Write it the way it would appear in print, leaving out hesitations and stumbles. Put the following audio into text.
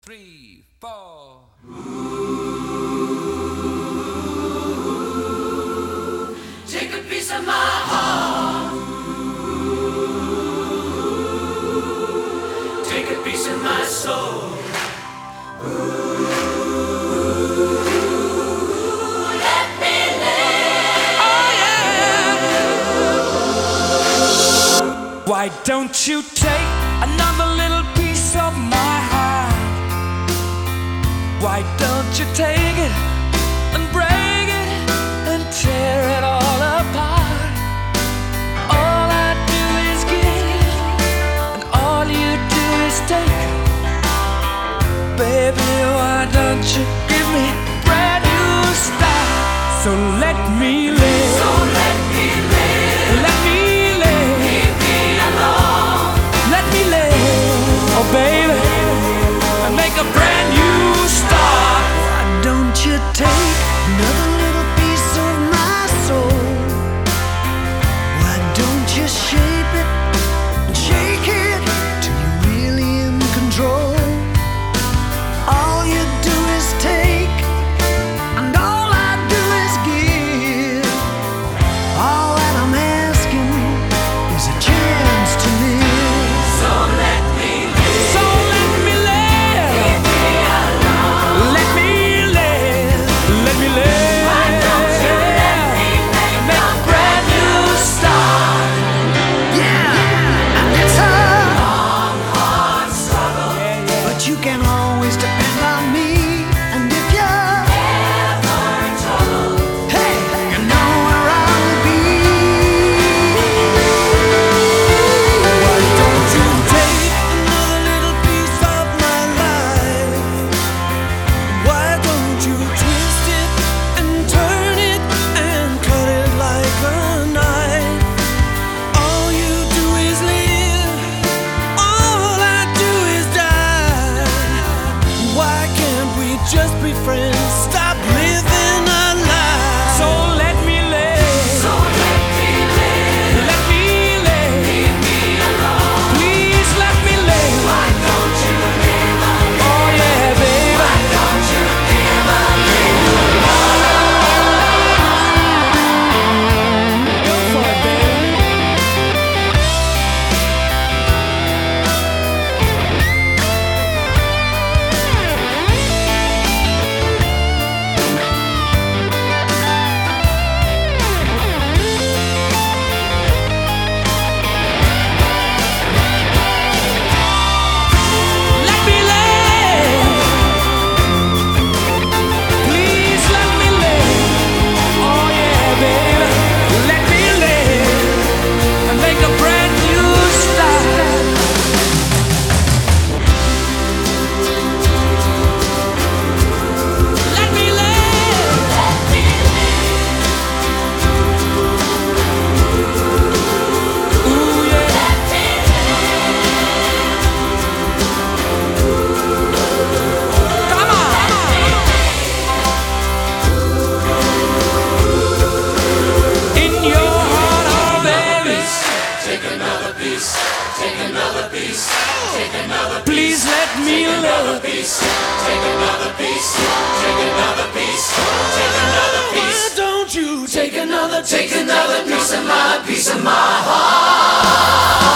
three, four. Take a piece of my heart. Take a piece of my soul. Let me live. Oh yeah. Why don't you take another little piece of my heart? Why don't you take it and break it and tear it all apart? All I do is give, and all you do is take. Baby, why don't you give me a brand new start? So let me live. So let me live. Let me live. Leave me alone. Let me live. Oh baby, and make a brand new start. Why don't you take another little piece of my soul? Why don't you shape it and shake it till you're really in control? All you do is take, and all I do is give. All that I'm asking is a chance to live. So let me live. So let me live. Leave me alone. Let me live. Let me live. Why don't you let me make a brand new start? Yeah, and it's a Long, hard struggle. but you can always depend on me. And if you're Ever in trouble. hey, you know where I'll be. Why don't you take another little piece of my life? Why don't you twist it and turn it and cut it like a knife? All you do is live, all I do is die. Why can't we just be friends? Stop living our lives. So let me live. So let me live. Let me live. Leave me alone. Please let me live. Why don't you live alone? Oh yeah, baby. Why don't you live alone? Go for it, baby. Let me live. Please let me live. Oh yeah, baby. Let me live and make a brand new start. Let me live. Ooh yeah. Come on. In your heart, oh baby. Take another piece. Take another piece. Take another Please let me live. piece. Take another piece. Take another piece. Take another piece. Why don't you take another Take another piece of my heart.